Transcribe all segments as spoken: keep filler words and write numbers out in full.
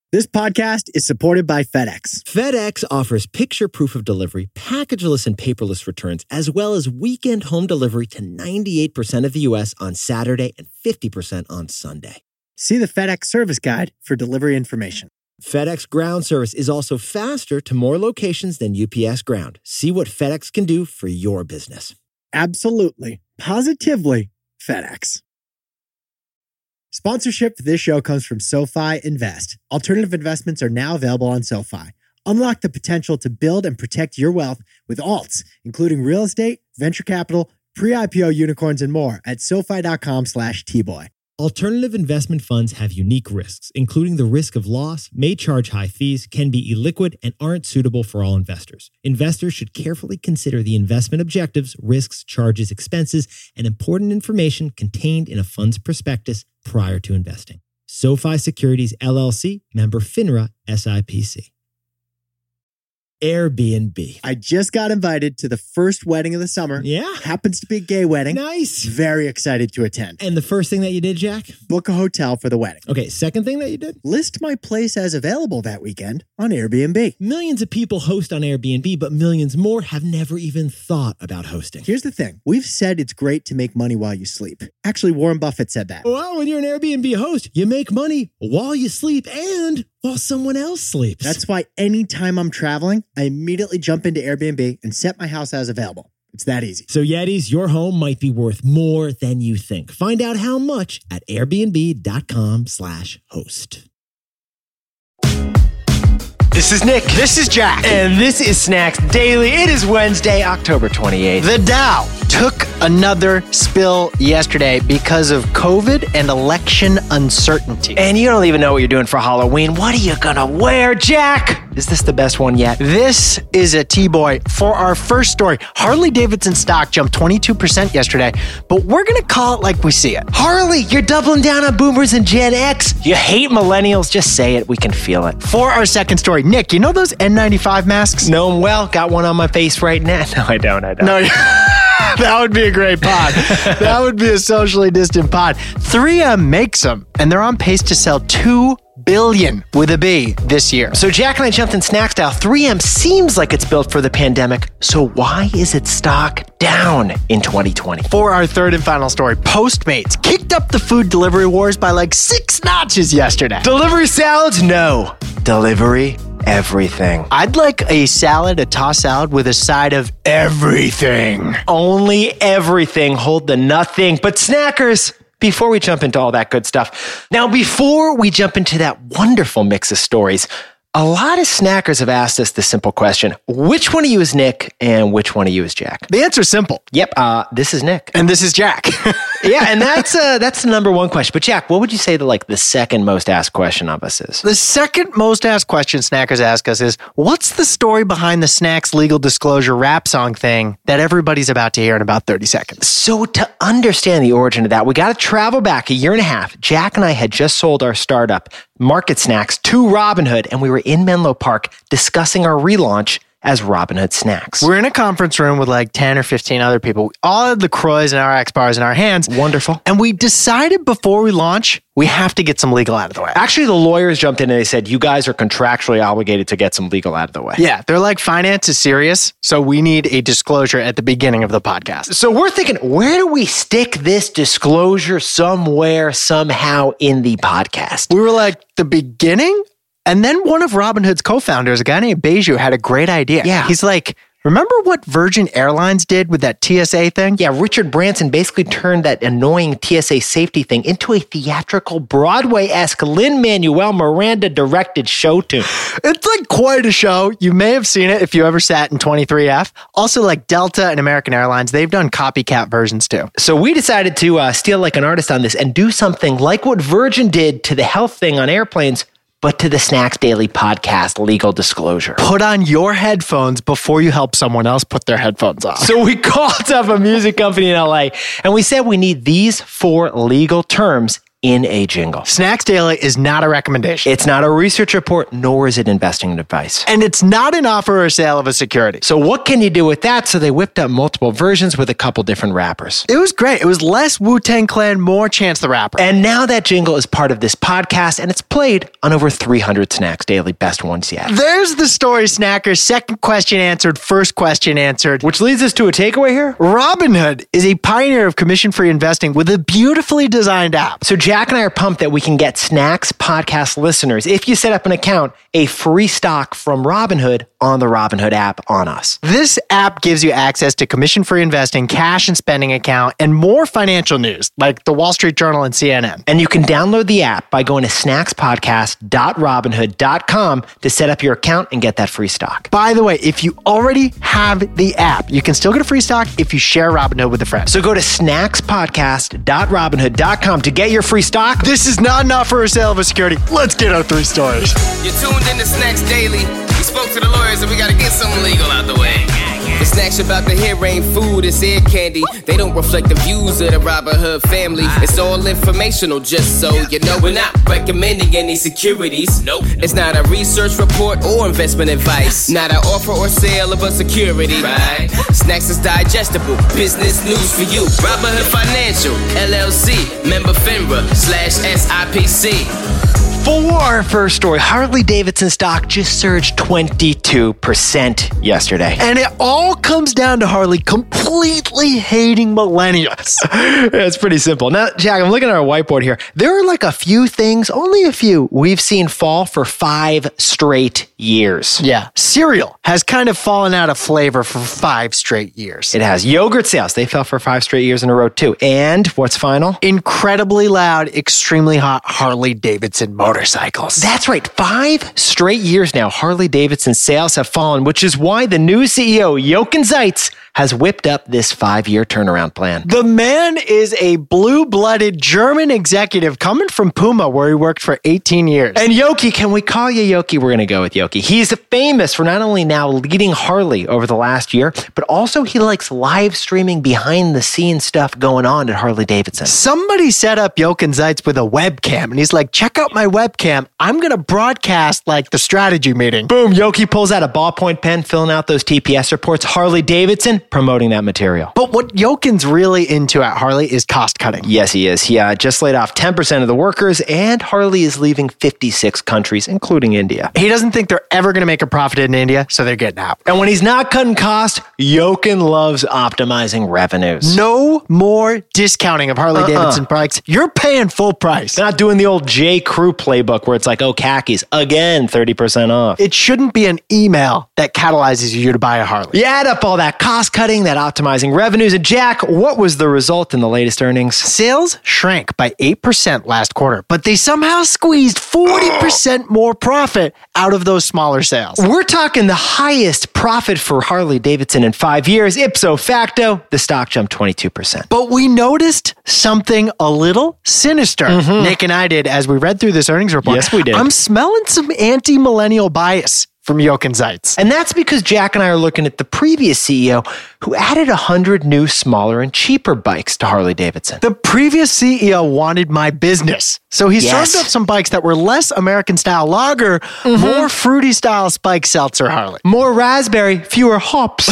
This podcast is supported by FedEx. FedEx offers picture proof of delivery, packageless and paperless returns, as well as weekend home delivery to ninety-eight percent of the U S on Saturday and fifty percent on Sunday. See the FedEx service guide for delivery information. FedEx Ground service is also faster to more locations than U P S Ground. See what FedEx can do for your business. Absolutely, positively FedEx. Sponsorship for this show comes from SoFi Invest. Alternative investments are now available on SoFi. Unlock the potential to build and protect your wealth with alts, including real estate, venture capital, pre-I P O unicorns, and more at SoFi.com slash T-Boy. Alternative investment funds have unique risks, including the risk of loss, may charge high fees, can be illiquid, and aren't suitable for all investors. Investors should carefully consider the investment objectives, risks, charges, expenses, and important information contained in a fund's prospectus prior to investing. SoFi Securities, L L C, member FINRA, S I P C. Airbnb. I just got invited to the first wedding of the summer. Yeah. Happens to be a gay wedding. Nice. Very excited to attend. And the first thing that you did, Jack? Book a hotel for the wedding. Okay, second thing that you did? List my place as available that weekend on Airbnb. Millions of people host on Airbnb, but millions more have never even thought about hosting. Here's the thing. We've said it's great to make money while you sleep. Actually, Warren Buffett said that. Well, when you're an Airbnb host, you make money while you sleep and while someone else sleeps. That's why anytime I'm traveling, I immediately jump into Airbnb and set my house as available. It's that easy. So Yetis, your home might be worth more than you think. Find out how much at airbnb.com slash host. This is Nick. This is Jack. And this is Snacks Daily. It is Wednesday, October twenty-eighth. The Dow took another spill yesterday because of COVID and election uncertainty. And you don't even know what you're doing for Halloween. What are you gonna wear, Jack? Is this the best one yet? This is a T-Boy. For our first story, Harley-Davidson stock jumped twenty-two percent yesterday, but we're gonna call it like we see it. Harley, you're doubling down on boomers and Gen X. You hate millennials. Just say it. We can feel it. For our second story, Nick, you know those N ninety-five masks? Know them well. Got one on my face right now. No, I don't. I don't. No, that would be a great pod. That would be a socially distant pod. three M makes them, and they're on pace to sell two billion with a B this year. So Jack and I jumped in snack style. three M seems like it's built for the pandemic. So why is its stock down in twenty twenty? For our third and final story, Postmates kicked up the food delivery wars by like six notches yesterday. Delivery salads? No. Delivery everything. I'd like a salad, a tossed salad with a side of everything. Only everything. Hold the nothing. But snackers, before we jump into all that good stuff, now before we jump into that wonderful mix of stories, a lot of snackers have asked us the simple question, which one of you is Nick and which one of you is Jack? The answer's simple. Yep, uh, this is Nick. And this is Jack. Yeah, and that's uh, that's the number one question. But Jack, what would you say the like the second most asked question of us is? The second most asked question snackers ask us is, what's the story behind the Snacks legal disclosure rap song thing that everybody's about to hear in about thirty seconds? So to understand the origin of that, we got to travel back a year and a half. Jack and I had just sold our startup, Market Snacks, to Robinhood, and we were in Menlo Park discussing our relaunch as Robinhood Snacks. We're in a conference room with like ten or fifteen other people. We all had the Croix and our X bars in our hands. Wonderful. And we decided before we launch, we have to get some legal out of the way. Actually, the lawyers jumped in and they said, you guys are contractually obligated to get some legal out of the way. Yeah, they're like, finance is serious, so we need a disclosure at the beginning of the podcast. So we're thinking, where do we stick this disclosure somewhere, somehow in the podcast? We were like, the beginning? And then one of Robinhood's co-founders, a guy named Beju, had a great idea. Yeah. He's like, remember what Virgin Airlines did with that T S A thing? Yeah, Richard Branson basically turned that annoying T S A safety thing into a theatrical, Broadway-esque, Lin-Manuel Miranda-directed show tune. It's like quite a show. You may have seen it if you ever sat in twenty-three F. Also, like Delta and American Airlines, they've done copycat versions too. So we decided to uh, steal like an artist on this and do something like what Virgin did to the health thing on airplanes, but to the Snacks Daily podcast legal disclosure. Put on your headphones before you help someone else put their headphones on. So we called up a music company in L A and we said we need these four legal terms in a jingle. Snacks Daily is not a recommendation. It's not a research report, nor is it investing advice. And it's not an offer or sale of a security. So what can you do with that? So they whipped up multiple versions with a couple different rappers. It was great. It was less Wu-Tang Clan, more Chance the Rapper. And now that jingle is part of this podcast, and it's played on over three hundred Snacks Daily best ones yet. There's the story, Snackers. Second question answered, first question answered. Which leads us to a takeaway here. Robinhood is a pioneer of commission-free investing with a beautifully designed app. So Jack and I are pumped that we can get Snacks podcast listeners, if you set up an account, a free stock from Robinhood on the Robinhood app on us. This app gives you access to commission-free investing, cash and spending account, and more financial news like the Wall Street Journal and C N N. And you can download the app by going to snacks podcast dot robinhood dot com to set up your account and get that free stock. By the way, if you already have the app, you can still get a free stock if you share Robinhood with a friend. So go to snacks podcast dot robinhood dot com to get your free stock. This is not an offer or sale of a security. Let's get our three stories. You're tuned in to Snacks Daily. We spoke to the lawyers and we gotta get something legal out the way. The snacks you're about to hear ain't food, it's ear candy. They don't reflect the views of the Robinhood family. It's all informational, just so you know. We're not recommending any securities. Nope. It's not a research report or investment advice. Not an offer or sale of a security. Right. Snacks is digestible, business news for you. Robinhood Financial, L L C, member FINRA, slash S I P C. For our first story, Harley-Davidson stock just surged twenty-two percent yesterday. And it all comes down to Harley completely hating millennials. It's pretty simple. Now, Jack, I'm looking at our whiteboard here. There are like a few things, only a few, we've seen fall for five straight years. Yeah. Cereal has kind of fallen out of flavor for five straight years. It has. Yogurt sales, they fell for five straight years in a row too. And what's final? Incredibly loud, extremely hot Harley-Davidson motorcycles. That's right. Five straight years now, Harley-Davidson sales have fallen, which is why the new C E O, Jochen Zeitz, has whipped up this five-year turnaround plan. The man is a blue-blooded German executive coming from Puma, where he worked for eighteen years. And Yoki, can we call you Yoki? We're going to go with Yoki. He's famous for not only now leading Harley over the last year, but also he likes live streaming behind-the-scenes stuff going on at Harley-Davidson. Somebody set up Jochen Zeitz with a webcam, and he's like, check out my webcam. I'm going to broadcast like the strategy meeting. Boom, Yoki pulls out a ballpoint pen, filling out those T P S reports. Harley-Davidson promoting that material. But what Jochen's really into at Harley is cost cutting. Yes, he is. He uh, just laid off ten percent of the workers, and Harley is leaving fifty-six countries, including India. He doesn't think they're ever going to make a profit in India, so they're getting out. And when he's not cutting costs, Jochen loves optimizing revenues. No more discounting of Harley-Davidson uh-uh. products. You're paying full price. They're not doing the old J. Crew playbook where it's like, oh, khakis, again, thirty percent off. It shouldn't be an email that catalyzes you to buy a Harley. You add up all that cost cutting, that optimizing revenues. And Jack, what was the result in the latest earnings? Sales shrank by eight percent last quarter, but they somehow squeezed forty percent more profit out of those smaller sales. We're talking the highest profit for Harley-Davidson in five years. Ipso facto, the stock jumped twenty-two percent. But we noticed something a little sinister. Mm-hmm. Nick and I did as we read through this earnings report. Yes, we did. I'm smelling some anti-millennial bias from Jochen Zeitz. And that's because Jack and I are looking at the previous C E O who added one hundred new, smaller, and cheaper bikes to Harley-Davidson. The previous C E O wanted my business. So he yes. served up some bikes that were less American-style lager, mm-hmm. more fruity-style spike seltzer Harley. More raspberry, fewer hops.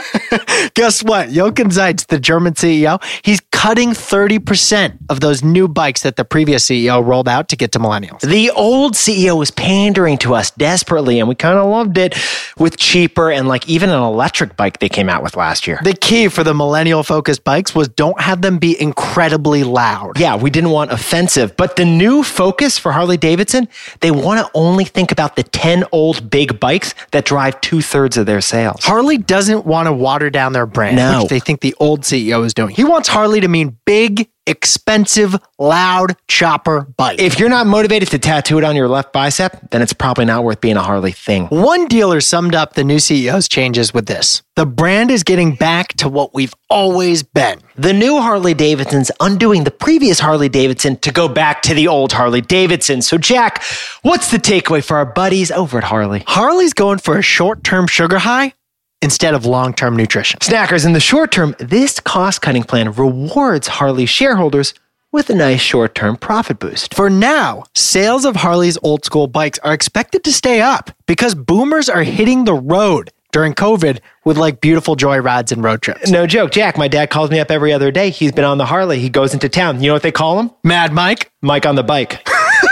Guess what? Jochen Zeitz, the German C E O, he's cutting thirty percent of those new bikes that the previous C E O rolled out to get to millennials. The old C E O was pandering to us desperately, and we kind of loved it with cheaper and like even an electric bike they came out with last year. The key for the millennial-focused bikes was don't have them be incredibly loud. Yeah, we didn't want offensive. But the new focus for Harley-Davidson, they want to only think about the ten old big bikes that drive two-thirds of their sales. Harley doesn't want to water down their brand, no. which they think the old C E O is doing. He wants Harley to mean big, expensive, loud chopper bike. If you're not motivated to tattoo it on your left bicep, then it's probably not worth being a Harley thing. One dealer summed up the new C E O's changes with this. The brand is getting back to what we've always been. The new Harley-Davidson's undoing the previous Harley-Davidson to go back to the old Harley-Davidson. So Jack, what's the takeaway for our buddies over at Harley? Harley's going for a short-term sugar high instead of long-term nutrition. Snackers, in the short term, this cost-cutting plan rewards Harley shareholders with a nice short-term profit boost. For now, sales of Harley's old school bikes are expected to stay up because boomers are hitting the road during COVID with like beautiful joy rides and road trips. No joke, Jack, my dad calls me up every other day. He's been on the Harley. He goes into town. You know what they call him? Mad Mike? Mike on the bike.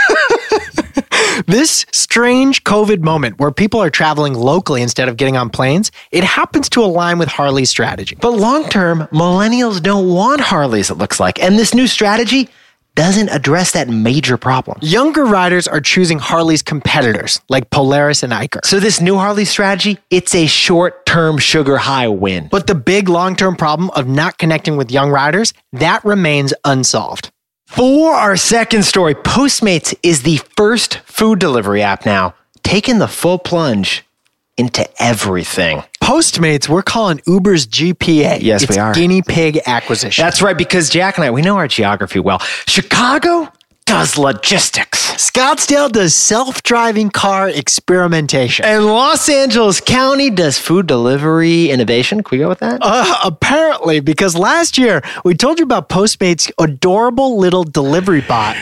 This strange COVID moment where people are traveling locally instead of getting on planes, it happens to align with Harley's strategy. But long-term, millennials don't want Harleys, it looks like. And this new strategy doesn't address that major problem. Younger riders are choosing Harley's competitors, like Polaris and Eicher. So this new Harley strategy, it's a short-term sugar high win. But the big long-term problem of not connecting with young riders, that remains unsolved. For our second story, Postmates is the first food delivery app now, taking the full plunge into everything. Postmates, we're calling Uber's G P A. Yes, it's we are. Guinea pig acquisition. That's right, because Jack and I, we know our geography well. Chicago does logistics. Scottsdale does self-driving car experimentation. And Los Angeles County does food delivery innovation. Can we go with that? Uh, apparently, because last year we told you about Postmates' adorable little delivery bot.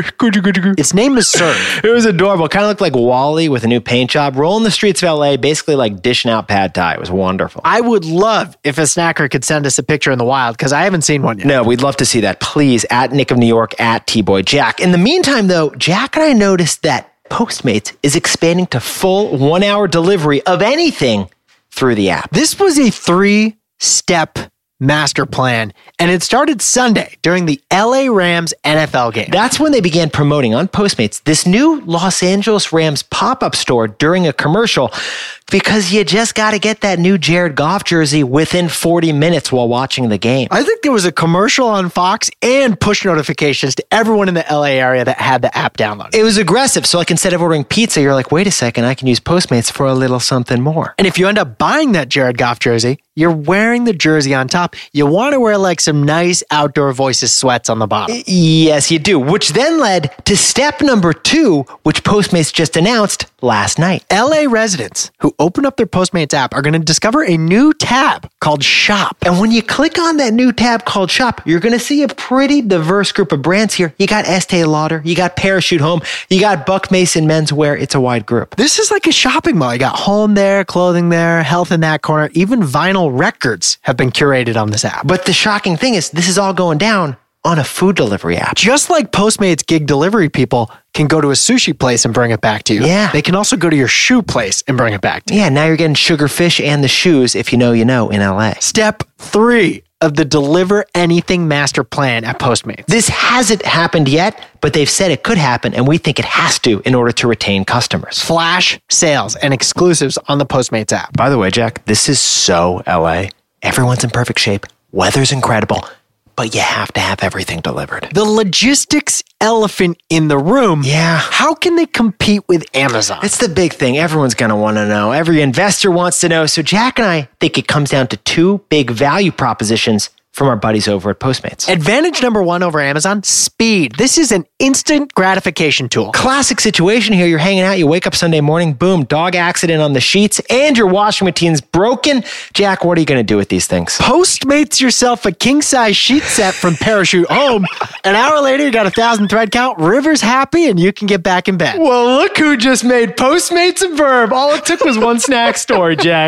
Its name is Serve. It was adorable. Kind of looked like Wall-E with a new paint job, rolling the streets of L A, basically like dishing out pad thai. It was wonderful. I would love if a snacker could send us a picture in the wild, because I haven't seen one yet. No, we'd love to see that. Please, at Nick of New York, at T-Boy Jack. In the meantime, though, Jack and I noticed that Postmates is expanding to full one-hour delivery of anything through the app. This was a three-step master plan, and it started Sunday during the L A Rams N F L game. That's when they began promoting on Postmates this new Los Angeles Rams pop-up store during a commercial, because you just got to get that new Jared Goff jersey within forty minutes while watching the game. I think there was a commercial on Fox and push notifications to everyone in the L A area that had the app downloaded. It was aggressive. So like instead of ordering pizza, you're like, wait a second, I can use Postmates for a little something more. And if you end up buying that Jared Goff jersey, you're wearing the jersey on top. You want to wear like some nice Outdoor Voices sweats on the bottom. Yes, you do. Which then led to step number two, which Postmates just announced last night. L A residents who open up their Postmates app are going to discover a new tab called Shop. And when you click on that new tab called Shop, you're going to see a pretty diverse group of brands here. You got Estee Lauder, you got Parachute Home, you got Buck Mason Menswear. It's a wide group. This is like a shopping mall. You got home there, clothing there, health in that corner. Even vinyl records have been curated on this app. But the shocking thing is this is all going down on a food delivery app. Just like Postmates gig delivery people can go to a sushi place and bring it back to you. Yeah. They can also go to your shoe place and bring it back to you. Yeah, now you're getting sugar fish and the shoes, if you know, you know, in L A. Step three of the Deliver Anything Master Plan at Postmates. This hasn't happened yet, but they've said it could happen, and we think it has to in order to retain customers. Flash sales and exclusives on the Postmates app. By the way, Jack, this is so L A. Everyone's in perfect shape. Weather's incredible. But you have to have everything delivered. The logistics elephant in the room. Yeah. How can they compete with Amazon? It's the big thing. Everyone's going to want to know. Every investor wants to know. So Jack and I think it comes down to two big value propositions from our buddies over at Postmates. Advantage number one over Amazon, speed. This is an instant gratification tool. Classic situation here. You're hanging out. You wake up Sunday morning. Boom, dog accident on the sheets and your washing machine's broken. Jack, what are you going to do with these things? Postmates yourself a king-size sheet set from Parachute Home. An hour later, you got a thousand thread count. River's happy and you can get back in bed. Well, look who just made Postmates a verb. All it took was one snack story, Jack.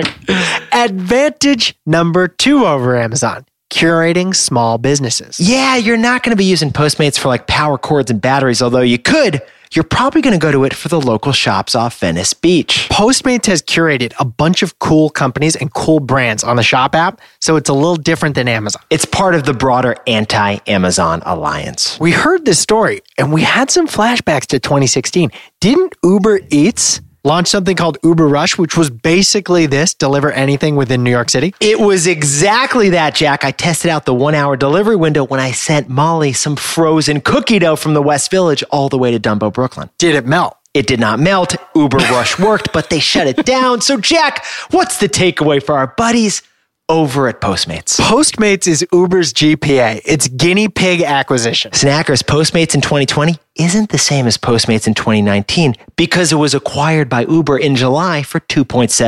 Advantage number two over Amazon. Curating small businesses. Yeah, you're not going to be using Postmates for like power cords and batteries, although you could. You're probably going to go to it for the local shops off Venice Beach. Postmates has curated a bunch of cool companies and cool brands on the Shop app, so it's a little different than Amazon. It's part of the broader anti-Amazon alliance. We heard this story, and we had some flashbacks to twenty sixteen. Didn't Uber Eats launch something called Uber Rush, which was basically this, deliver anything within New York City? It was exactly that, Jack. I tested out the one-hour delivery window when I sent Molly some frozen cookie dough from the West Village all the way to Dumbo, Brooklyn. Did it melt? It did not melt. Uber Rush worked, but they shut it down. So, Jack, what's the takeaway for our buddies over at Postmates? Postmates is Uber's G P A. It's guinea pig acquisition. Snackers, Postmates in twenty twenty isn't the same as Postmates in twenty nineteen because it was acquired by Uber in July for two point seven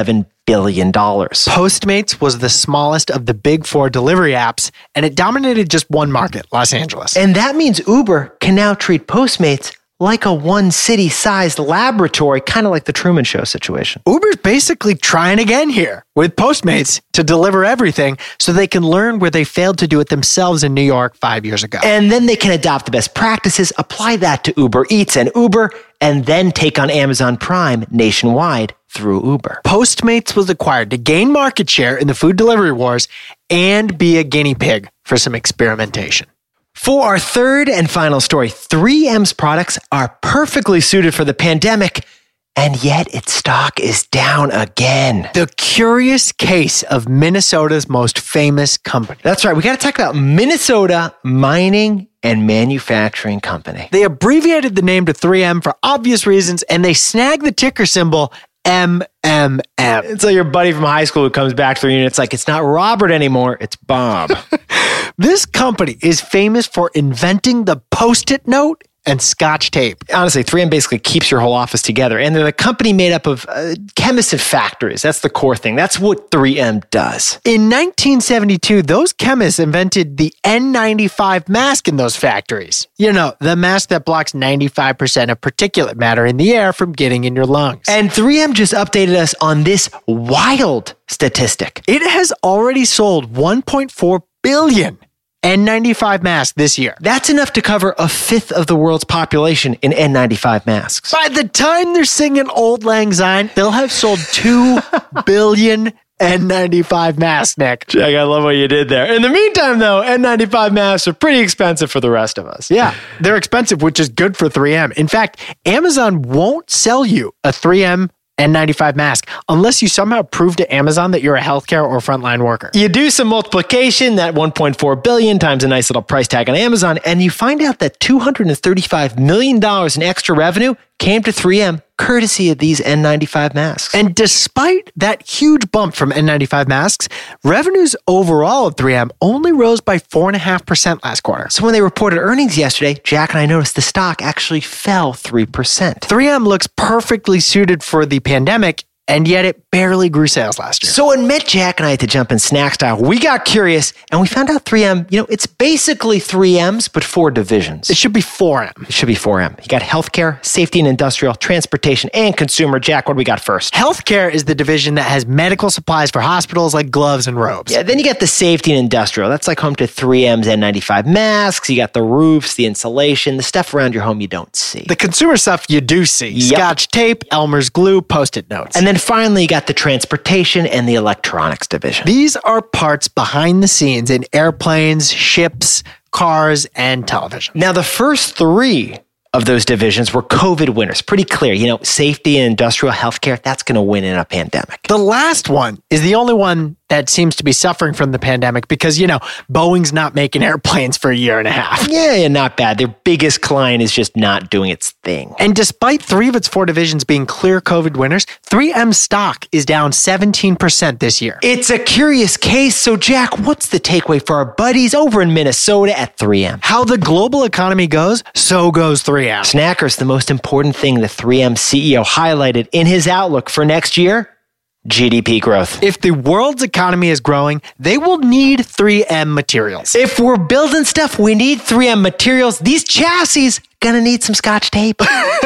billion dollars. Postmates was the smallest of the big four delivery apps, and it dominated just one market, Los Angeles. And that means Uber can now treat Postmates like a one city-sized laboratory, kind of like the Truman Show situation. Uber's basically trying again here with Postmates to deliver everything so they can learn where they failed to do it themselves in New York five years ago. And then they can adopt the best practices, apply that to Uber Eats and Uber, and then take on Amazon Prime nationwide through Uber. Postmates was acquired to gain market share in the food delivery wars and be a guinea pig for some experimentation. For our third and final story, three M's products are perfectly suited for the pandemic, and yet its stock is down again. The curious case of Minnesota's most famous company. That's right. We got to talk about Minnesota Mining and Manufacturing Company. They abbreviated the name to three M for obvious reasons, and they snagged the ticker symbol M M M. It's like your buddy from high school who comes back to the reunion. It's like, it's not Robert anymore, it's Bob. This company is famous for inventing the Post-it note and Scotch tape. Honestly, three M basically keeps your whole office together. And they're a company made up of uh, chemists and factories. That's the core thing. That's what three M does. In nineteen seventy-two, those chemists invented the N ninety-five mask in those factories. You know, the mask that blocks ninety-five percent of particulate matter in the air from getting in your lungs. And three M just updated us on this wild statistic. It has already sold one point four billion N ninety-five masks this year. That's enough to cover a fifth of the world's population in N ninety-five masks. By the time they're singing Old Lang Syne, they'll have sold two billion N ninety-five masks, Nick. Jack, I love what you did there. In the meantime, though, N ninety-five masks are pretty expensive for the rest of us. Yeah, they're expensive, which is good for three M. In fact, Amazon won't sell you a three M N ninety-five mask unless you somehow prove to Amazon that you're a healthcare or frontline worker. You do some multiplication, that one point four billion times a nice little price tag on Amazon, and you find out that two hundred thirty-five million dollars in extra revenue came to three M courtesy of these N ninety-five masks. And despite that huge bump from N ninety-five masks, revenues overall at three M only rose by four point five percent last quarter. So when they reported earnings yesterday, Jack and I noticed the stock actually fell three percent. three M looks perfectly suited for the pandemic, and yet it barely grew sales last year. So it meant Jack and I had to jump in snack style. We got curious, and we found out three M, you know, it's basically three M's, but four divisions. It should be four M. It should be four M. You got healthcare, safety and industrial, transportation, and consumer. Jack, what do we got first? Healthcare is the division that has medical supplies for hospitals like gloves and robes. Yeah, then you got the safety and industrial. That's like home to three M's N ninety-five masks. You got the roofs, the insulation, the stuff around your home you don't see. The consumer stuff you do see. Yep. Scotch tape, Elmer's glue, Post-it notes. And then finally, you got the transportation and the electronics division. These are parts behind the scenes in airplanes, ships, cars, and television. Now, the first three of those divisions were COVID winners. Pretty clear. You know, safety and industrial healthcare, that's going to win in a pandemic. The last one is the only one that seems to be suffering from the pandemic because, you know, Boeing's not making airplanes for a year and a half. Yeah, yeah, not bad. Their biggest client is just not doing its thing. And despite three of its four divisions being clear COVID winners, three M stock is down seventeen percent this year. It's a curious case. So, Jack, what's the takeaway for our buddies over in Minnesota at three M? How the global economy goes, so goes three M. Snackers, the most important thing the three M C E O highlighted in his outlook for next year, G D P growth. If the world's economy is growing, they will need three M materials. If we're building stuff, we need three M materials. These chassis gonna need some Scotch tape.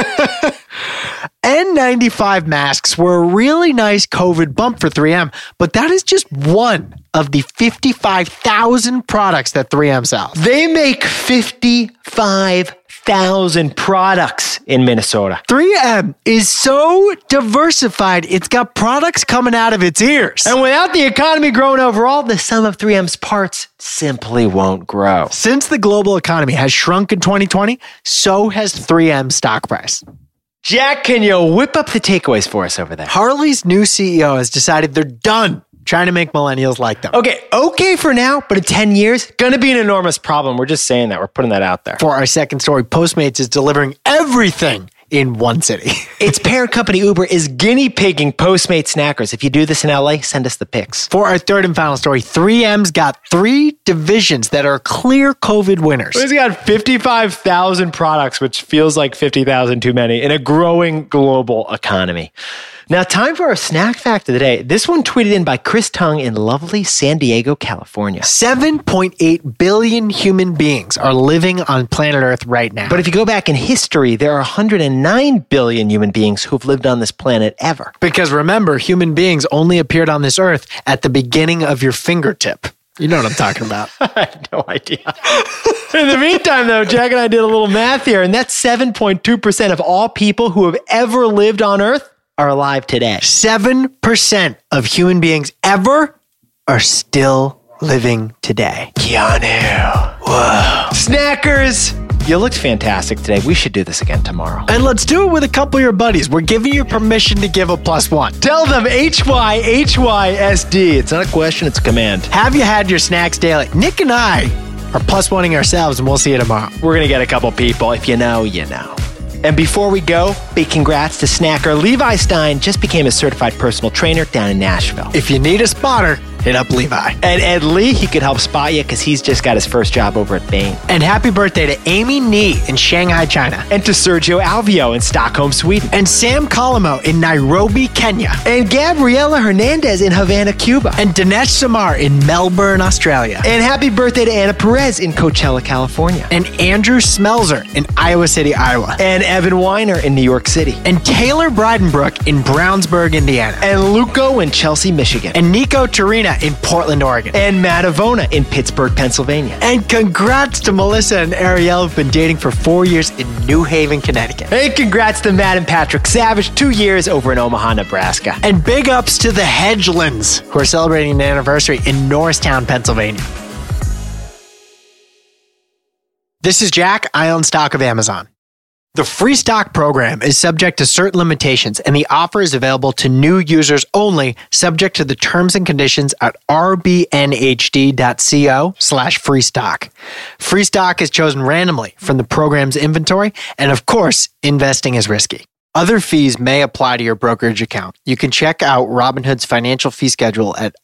N ninety-five masks were a really nice COVID bump for three M, but that is just one of the fifty-five thousand products that three M sells. They make fifty-five thousand products in Minnesota. three M is so diversified, it's got products coming out of its ears. And without the economy growing overall, the sum of three M's parts simply won't grow. Since the global economy has shrunk in twenty twenty, so has three M's stock price. Jack, can you whip up the takeaways for us over there? Harley's new C E O has decided they're done trying to make millennials like them. Okay, okay for now, but in ten years, gonna be an enormous problem. We're just saying that. We're putting that out there. For our second story, Postmates is delivering everything in one city. Its parent company, Uber, is guinea pigging Postmates snackers. If you do this in L A, send us the pics. For our third and final story, three M's got three divisions that are clear COVID winners. It's got fifty-five thousand products, which feels like fifty thousand too many, in a growing global economy. Now, time for our snack fact of the day. This one tweeted in by Chris Tung in lovely San Diego, California. seven point eight billion human beings are living on planet Earth right now. But if you go back in history, there are one hundred nine billion human beings who've lived on this planet ever. Because remember, human beings only appeared on this Earth at the beginning of your fingertip. You know what I'm talking about. I have no idea. In the meantime, though, Jack and I did a little math here, and that's seven point two percent of all people who have ever lived on Earth are alive today. seven percent of human beings ever are still living today. Keanu. Whoa. Snackers, you looked fantastic today. We should do this again tomorrow. And let's do it with a couple of your buddies. We're giving you permission to give a plus one. Tell them H Y H Y S D. It's not a question, it's a command. Have you had your snacks daily? Nick and I are plus one-ing ourselves, and we'll see you tomorrow. We're going to get a couple people. If you know, you know. And before we go, big congrats to snacker Levi Stein. Just became a certified personal trainer down in Nashville. If you need a spotter, hit up Levi. And Ed Lee, he could help spot you because he's just got his first job over at Bain. And happy birthday to Amy Nee in Shanghai, China. And to Sergio Alvio in Stockholm, Sweden. And Sam Colimo in Nairobi, Kenya. And Gabriela Hernandez in Havana, Cuba. And Dinesh Samar in Melbourne, Australia. And happy birthday to Anna Perez in Coachella, California. And Andrew Smelzer in Iowa City, Iowa. And Evan Weiner in New York City. And Taylor Breidenbrook in Brownsburg, Indiana. And Luco in Chelsea, Michigan. And Nico Torina in Portland, Oregon. And Matt Avona in Pittsburgh, Pennsylvania. And congrats to Melissa and Ariel, who've been dating for four years in New Haven, Connecticut. And congrats to Matt and Patrick Savage, two years over in Omaha, Nebraska. And big ups to the Hedgelands, who are celebrating an anniversary in Norristown, Pennsylvania. This is Jack. I own stock of Amazon. The free stock program is subject to certain limitations, and the offer is available to new users only, subject to the terms and conditions at rbnhd.co slash free stock. Free stock is chosen randomly from the program's inventory, and of course, investing is risky. Other fees may apply to your brokerage account. You can check out Robinhood's financial fee schedule at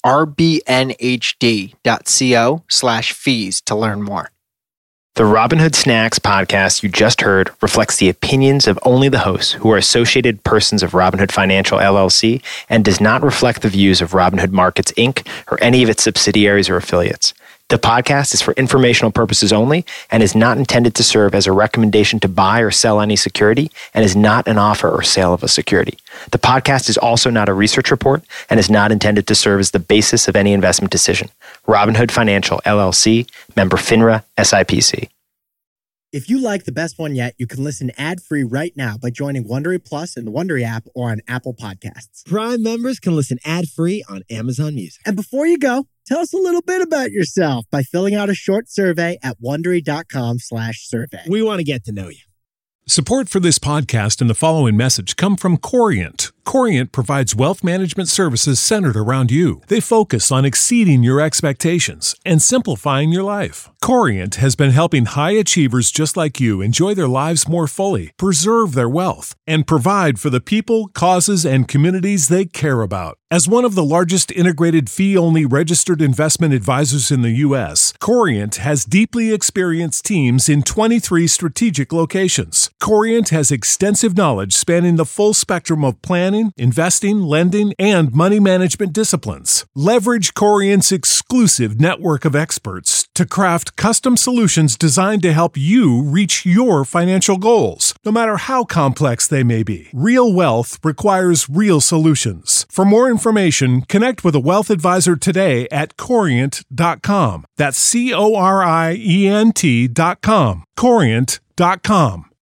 rbnhd.co slash fees to learn more. The Robinhood Snacks podcast you just heard reflects the opinions of only the hosts who are associated persons of Robinhood Financial L L C and does not reflect the views of Robinhood Markets, Incorporated or any of its subsidiaries or affiliates. The podcast is for informational purposes only and is not intended to serve as a recommendation to buy or sell any security and is not an offer or sale of a security. The podcast is also not a research report and is not intended to serve as the basis of any investment decision. Robinhood Financial L L C, member FINRA, S I P C. If you like The Best One Yet, you can listen ad-free right now by joining Wondery Plus in the Wondery app or on Apple Podcasts. Prime members can listen ad-free on Amazon Music. And before you go, tell us a little bit about yourself by filling out a short survey at Wondery.com slash survey. We want to get to know you. Support for this podcast and the following message come from Corient. Corient provides wealth management services centered around you. They focus on exceeding your expectations and simplifying your life. Corient has been helping high achievers just like you enjoy their lives more fully, preserve their wealth, and provide for the people, causes, and communities they care about. As one of the largest integrated fee-only registered investment advisors in the U S, Corient has deeply experienced teams in twenty-three strategic locations. Corient has extensive knowledge spanning the full spectrum of planning, investing, lending, and money management disciplines. Leverage Corient's exclusive network of experts to craft custom solutions designed to help you reach your financial goals, no matter how complex they may be. Real wealth requires real solutions. For more information, connect with a wealth advisor today at corient dot com. That's C O R I E N T dot com. corient dot com.